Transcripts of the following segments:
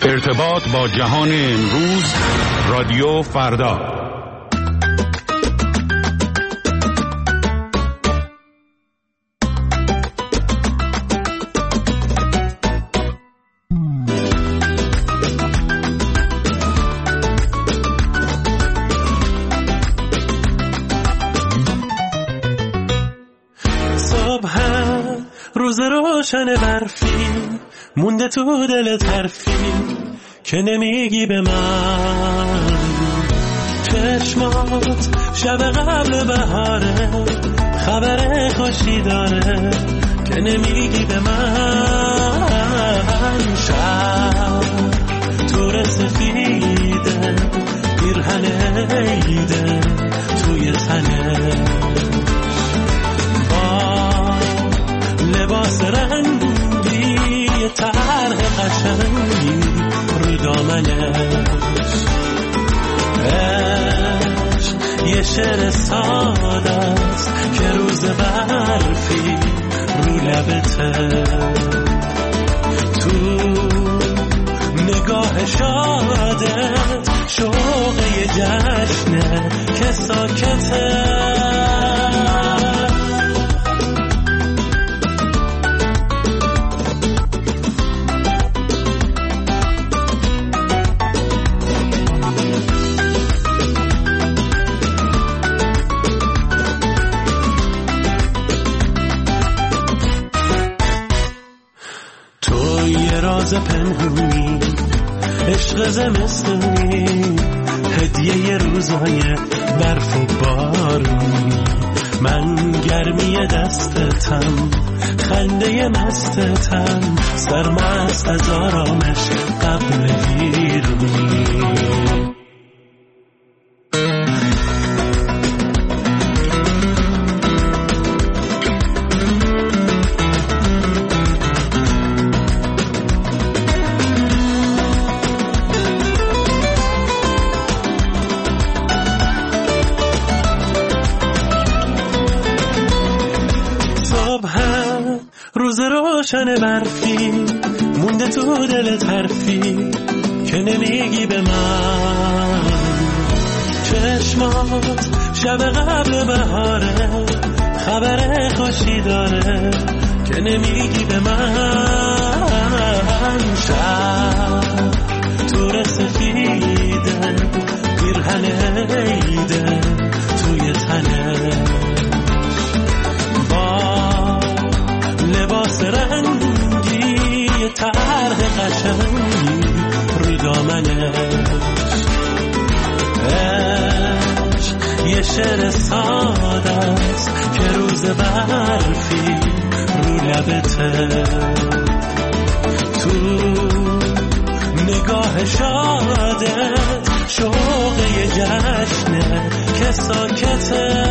ارتباط با جهان امروز، رادیو فردا. صبح روز روشن برفی مونده تو دلت حرفی که نمیگی به من. چشمات شب قبل بهاره، خبر خوشی داره که نمیگی به من. شب تو سفیده، پیرهن عیده توی تنه، با لباس رنگی طرح قشنگی رو دامنش. عشق یه شعر ساده است که روز برفی رو لبته، تو نگاه شادت شوق یه جشنه که ساکته. راز پنهونی، عشق زمستونی، هدیه روزای برف و بارونی. من گرمی دستتم، خنده مستتم، سرمست از آرامش قبل ویرونی. روز روشن برفی مونده تو دلت حرفی که نمیگی به من. چشمات شب قبل بهاره، خبر خوشی داره که نمیگی به من. شب تو سفیده، پیرهن عیده توی تنه، لباس رنگی طرح قشنگی روی دامنش. عشق یه شعر ساده است که روز برفی رو لبته، تو نگاه شادت شوق یه جشنه که ساکته.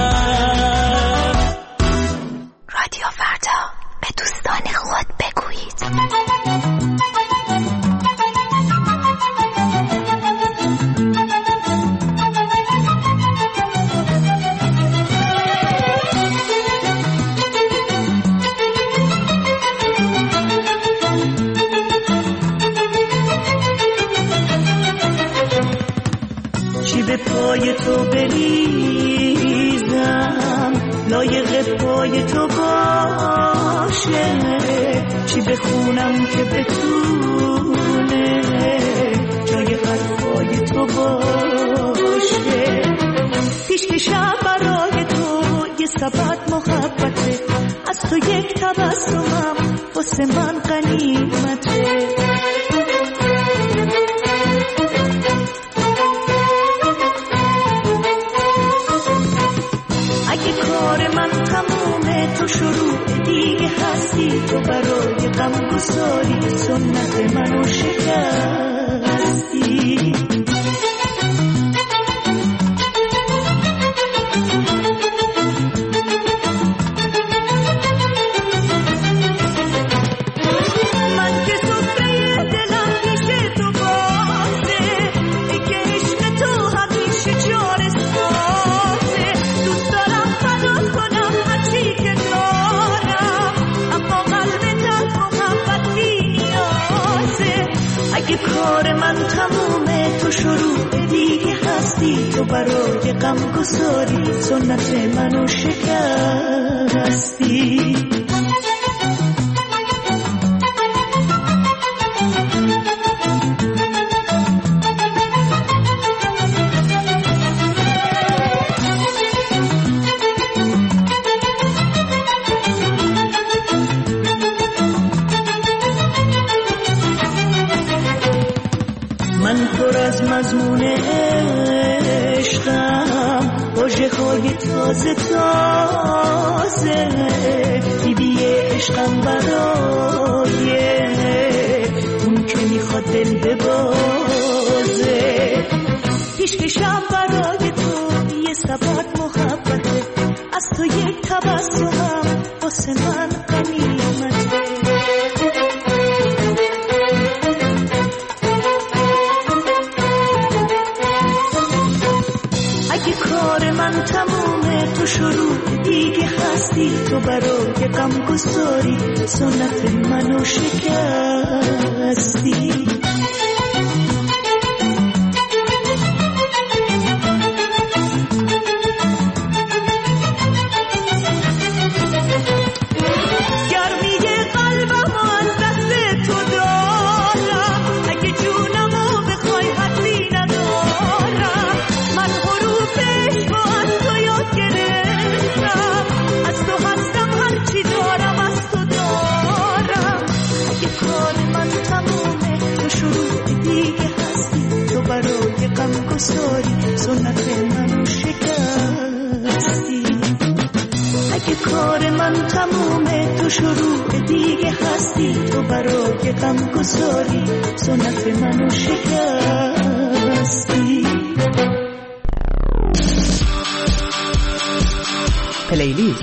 به دوستان خود بگویید. چی به پای تو بریزم لایق پای تو باشه، چی بخونم که بتونه جای حرفای تو باشه. پیشکشم برای تو یه سبد محبته، از تو یک تبسمم واسه من غنیمته. اگه کار من تمومه تو شروع دیگه هستی، تو برای غم گساری سنت منو شکستی. اگه کار من تمومه تو شروع دیگه هستی، تو برای غم گذاری سنت منو شکستی. مضمون عشقم واژه‌های تازه تازه بیبی عشقم برای اون که میخواد دل ببازه، پیشکشم برای تو یه سبد محبته، از تو یک تبسمم واسه من غنیمته. کار من تمومه تو شروع دیگه هستی، تو برای غم گذاری سنت منو شکستی. سنت منو شکستی. اگه کار من تمومه تو شروع دیگه هستی، تو برای غم گذاری سنت منو شکستی. پلیلیست.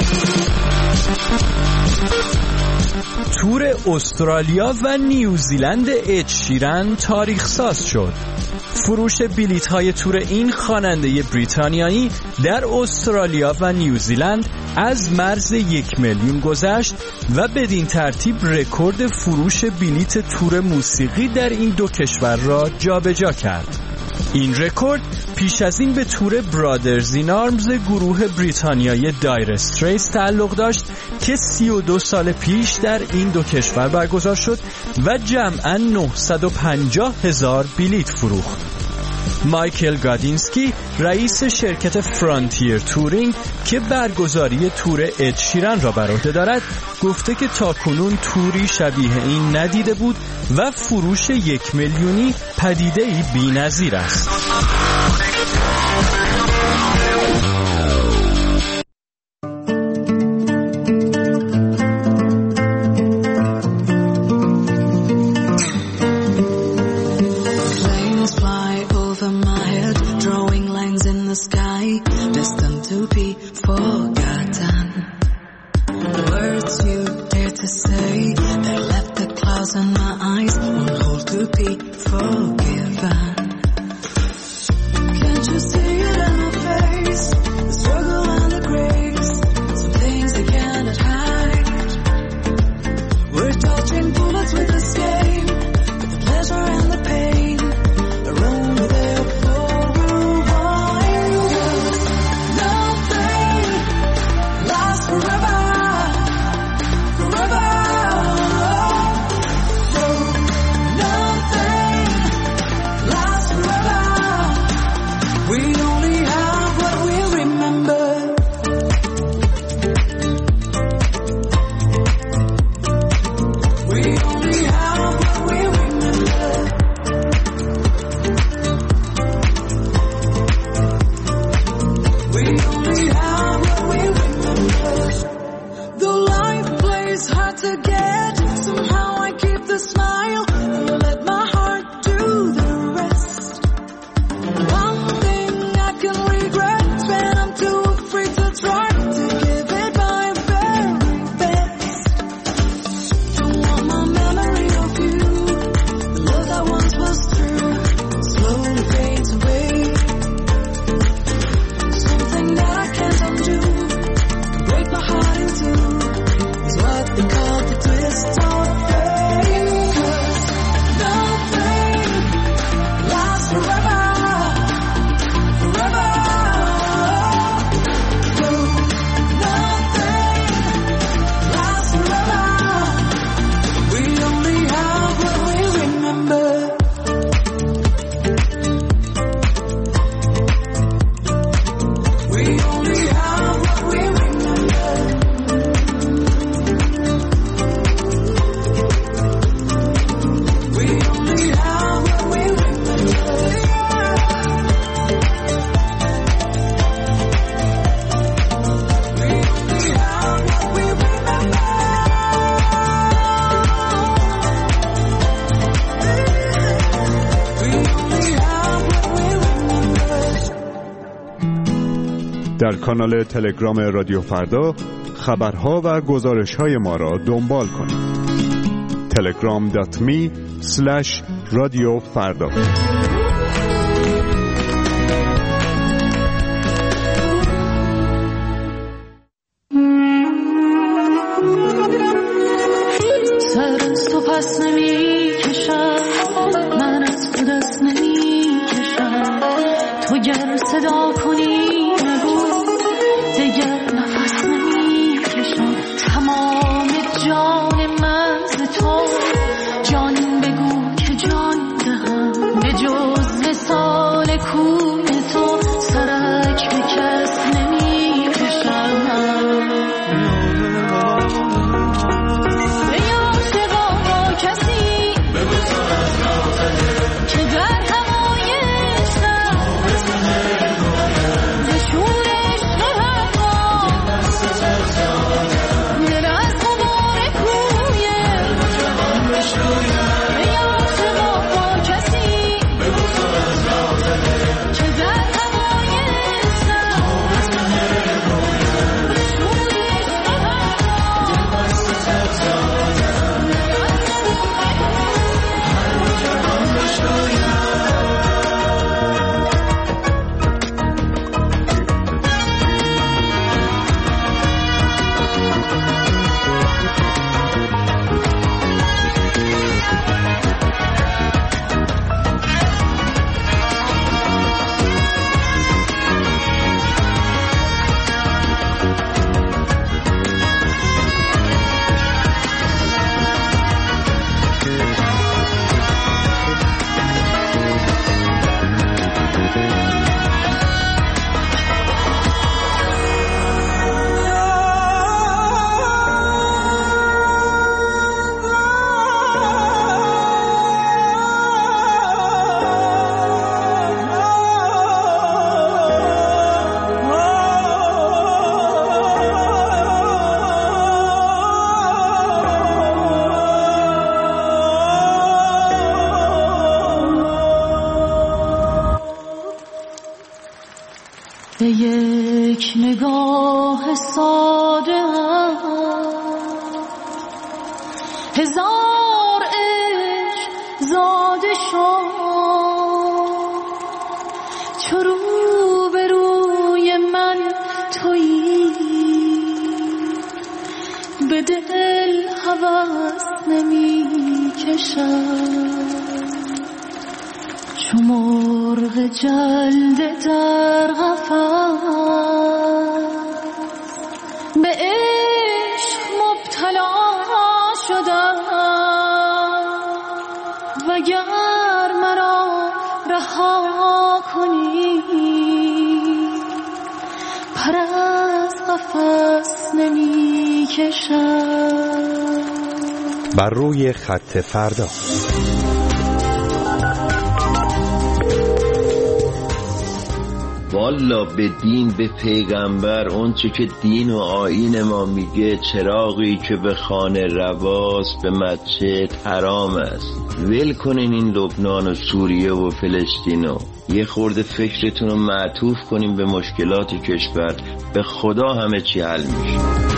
تور استرالیا و نیوزیلند اد شیرن تاریخ ساز شد. فروش بلیط های تور این خواننده بریتانیایی در استرالیا و نیوزیلند از مرز 1 میلیون گذشت و بدین ترتیب رکورد فروش بلیط تور موسیقی در این دو کشور را جابجا کرد. این رکورد پیش از این به تور برادرز این آرمز گروه بریتانیایی دایر استریتس تعلق داشت که 32 سال پیش در این دو کشور برگزار شد و جمعاً 950,000 بلیط فروخت. مایکل گادینسکی رئیس شرکت فرانتیر تورینگ که برگزاری تور اد شیرن را بر عهده دارد گفته که تاکنون توری شبیه این ندیده بود و فروش 1 میلیونی پدیده‌ای بی‌نظیر است. در کانال تلگرام رادیو فردا خبرها و گزارش‌های ما را دنبال کنید. telegram.me/رادیو فردا. پس نمی کشم من از تو دست نمی کشم تو گر صدا کنی نگو دیگر نفس نمی کشم تمام جان من ز تو جان بگو که جان دهم به جز وصال کوی تو سرک به کس نمی کشم به یک نگاه ساده هزار عشق زاده شد چو رو به روی من تویی به دل هوس نمی کشم چو مرغ جلده در قفس به عشق مبتلا شدم وگر مرا رها کنی پر از قفس نمی کشم. بر روی خط فردا. والا به دین به پیغمبر اون چه که دین و آیین ما میگه چراغی که به خانه رواست به مسجد حرام است. ول کنین این لبنان و سوریه و فلسطینو یه خورده فکرتون رو معطوف کنین به مشکلات کشور به خدا همه چی حل میشه.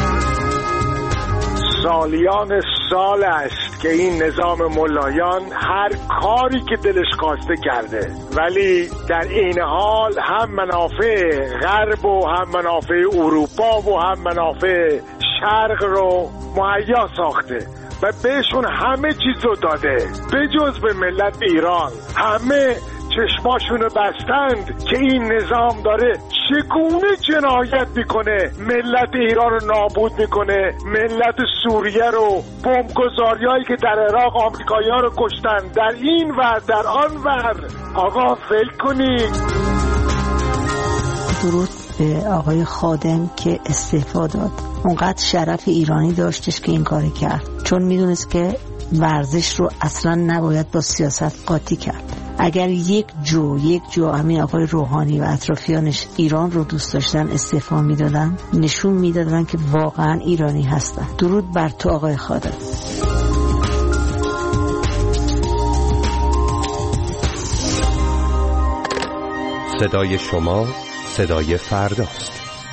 سالیان سال است که این نظام ملایان هر کاری که دلش خواسته کرده ولی در این حال هم منافع غرب و هم منافع اروپا و هم منافع شرق رو مهیا ساخته و بهشون همه چیز رو داده به جز به ملت ایران. همه چشماشونو بستند که این نظام داره چگونه جنایت میکنه، ملت ایران رو نابود میکنه، ملت سوریه رو، بمبگذاریایی که در عراق آمریکایی‌ها رو کشتن در این ور در آن ور. آقا فکر کنید. درود به آقای خادم که استعفا داد. اونقدر شرف ایرانی داشتش که این کاری کرد، چون میدونست که ورزش رو اصلا نباید با سیاست قاطی کرد. اگر یک جو همین آقای روحانی و اطرافیانش ایران رو دوست داشتن استعفا میدادن، نشون میدادن که واقعا ایرانی هستن. درود بر تو آقای خادم. صدای شما صدای فرداست.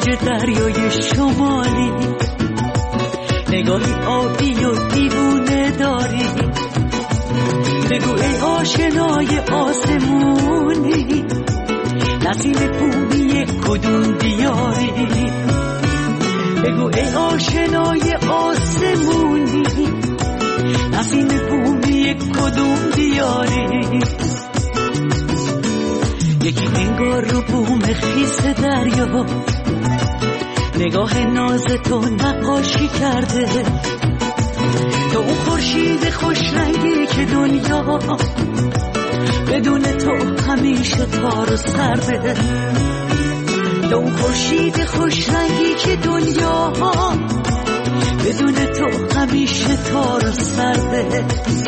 موج دریای شمالی، نگاهی آبی و دیوونه داری. بگو ای آشنای آسمونی، نسیم بومی کدوم دیاری. بگو ای آشنای آسمونی، نسیم بومی کدوم دیاری. یکی انگار رو بوم خیس دریا، نگاه ناز تو نقاشی کرده. تو اون خورشید خوش رنگی که دنیا بدون تو همیشه تار و سرده. تو اون خورشید خوش رنگی که دنیا بدون تو همیشه تار و سرده.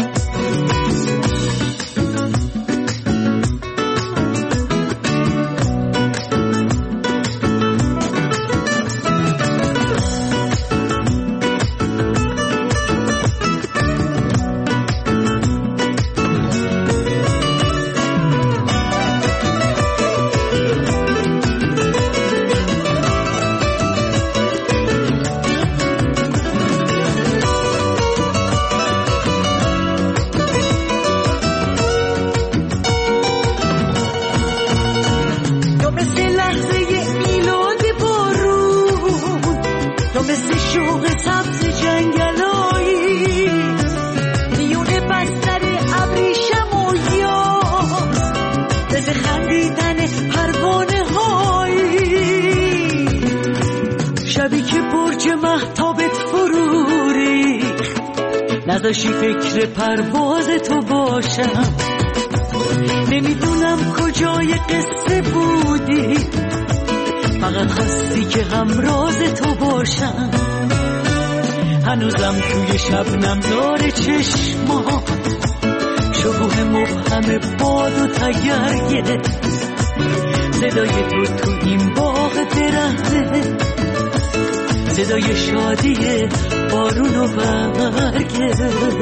نذاشی فکر پرواز تو باشم، نمیدونم کجای قصه بودی، فقط خواستی که همراز تو باشم. هنوزم توی شبنم داره چشما، شکوه مبهم باد و تگرگه، صدای تو این باغ درخته، صدای شادی بارون و برگه.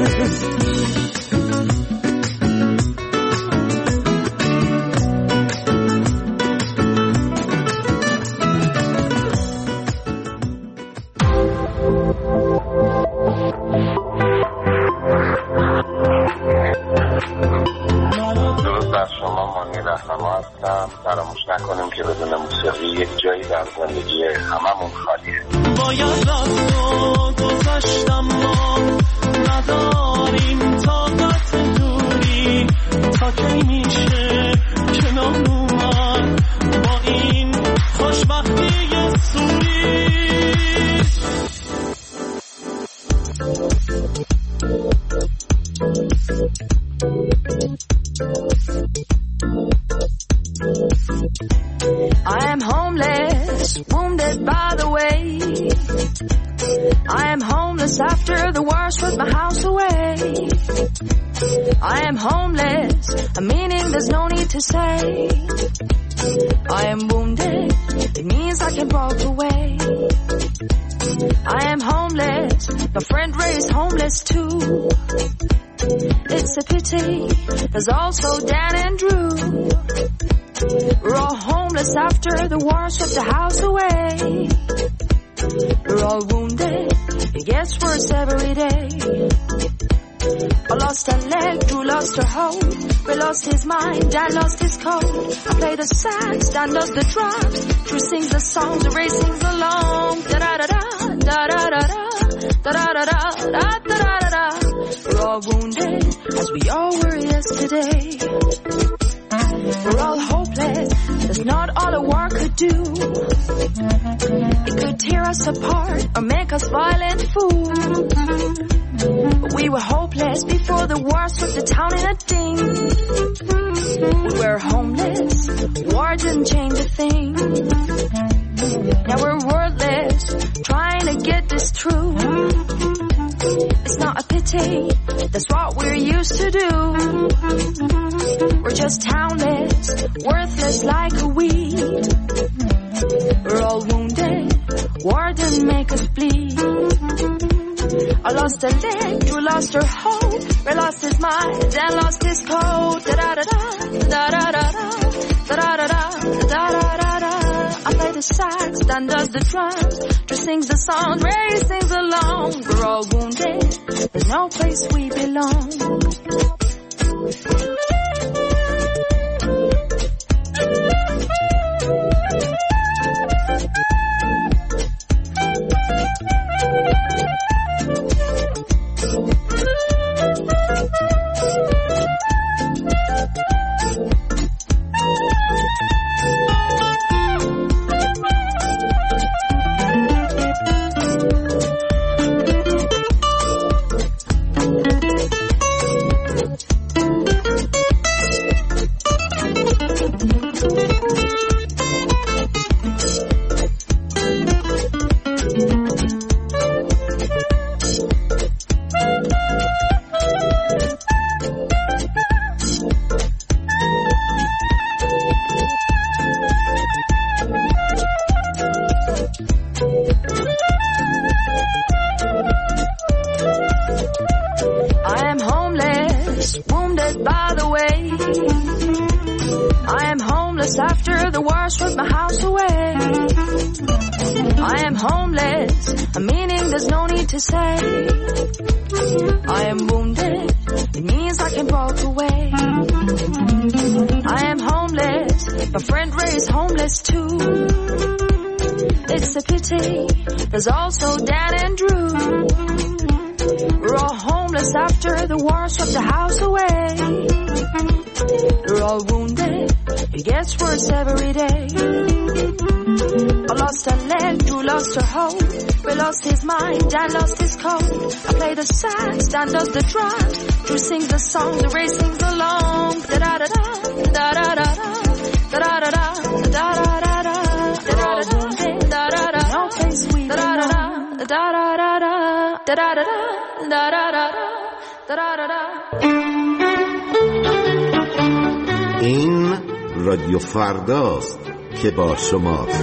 فراموش نکنیم که بدون موسیقی یک جایی در زندگی هممون خالیه. باید رفت و گذاشتم، ما نداریم طاقت دوری، تا کی میشه کنار اومد با این خوشبختی سوری. I am homeless, wounded by the way. I am homeless after the war swept my house away. I am homeless, a meaning there's no need to say. I am wounded, it means I can walk away. I am homeless, my friend Ray is homeless too. It's a pity, there's also Dan and Drew. We're all homeless after the war swept the house away. We're all wounded, it gets worse every day. I lost a leg, Drew lost her hope. Ray lost his mind, Dan lost his coat. I play the sax, Dan does the drums. Drew sings the songs, Ray sings along. Da-da-da-da, da-da-da-da, da-da-da-da, da-da-da-da. We're all wounded, as we all were yesterday. We're all hopeless, that's not all a war could do. It could tear us apart or make us violent fools. But we were hopeless before the war swept the town in a ding. We were homeless, war didn't change a thing. Now we're wordless, trying to get this through. It's not a pity, that's what we're used to do. We're just townless, worthless like a weed. We're all wounded, war didn't make us bleed. I lost a leg, Drew lost her hope. Ray lost his mind, Dan lost his coat. Da-da-da-da, da-da-da-da, da-da-da-da, da-da-da-da. I played the sax, Dan does the drums, Drew sings the songs, Ray sings along. We're all wounded, there's no place we belong. There's also Dan and Drew. We're all homeless after the war swept the house away. We're all wounded, it gets worse every day. I lost a leg, Drew lost her hope. Ray lost his mind, Dan lost his coat. I play the sax, Dan does the drums, Drew sings the songs, Ray sings along. Da-da-da-da, da-da-da-da, da-da-da-da, da-da-da-da. We're all wounded, da-da-da, no place we da-da-da, da-da-da-da, da-da-da-da, da-da-da-da, da-da-da-da. این رادیو فرداست که با شماست.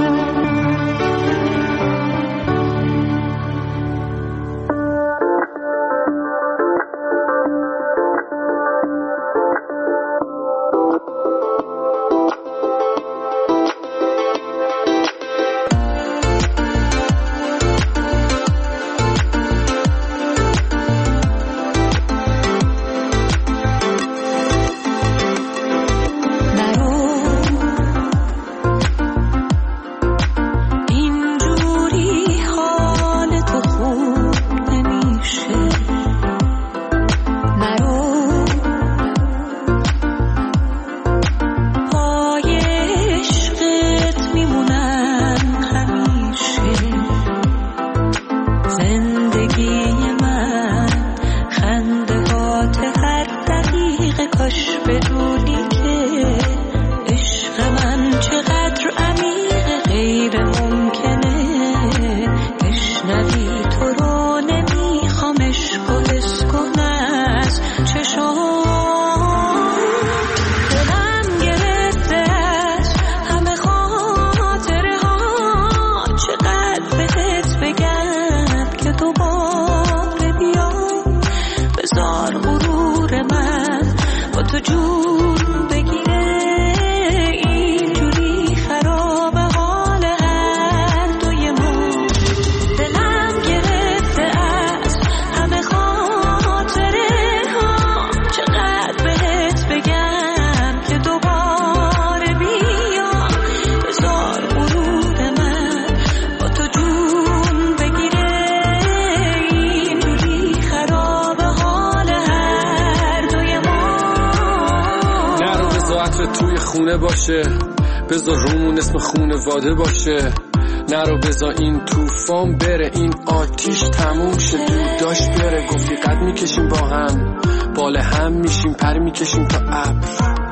باشه بذار رومون اسم خونواده باشه نرو بذار این توفان بره این آتیش تموم شه دود داشت بره گفتی قد میکشیم با هم بال هم میشیم پر میکشیم تا ابر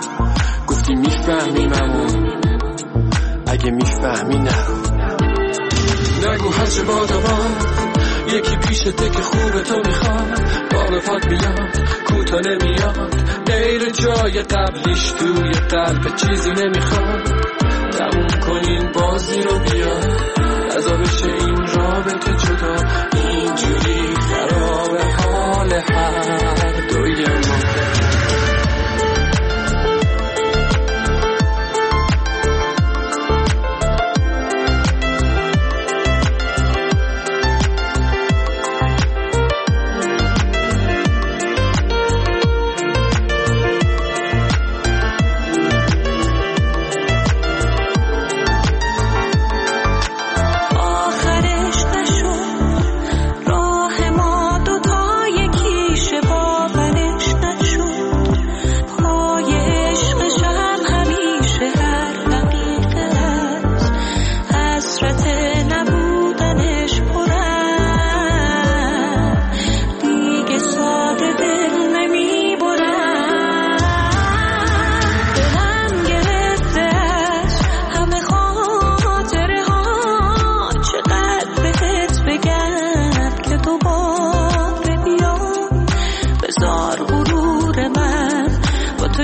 گفتی میفهمیممون اگه میفهمی نرو نگو هرچه بادوان یکی پیشته که خوبه تو میخواد باب پاک میاد کوتا نمیاد غیر جای قبلیش توی قلب چیزی نمیخواد تموم کنین بازی رو بیا ازا بشه این رابطه جدا اینجوری خراب حال هر دوی ما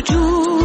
وجود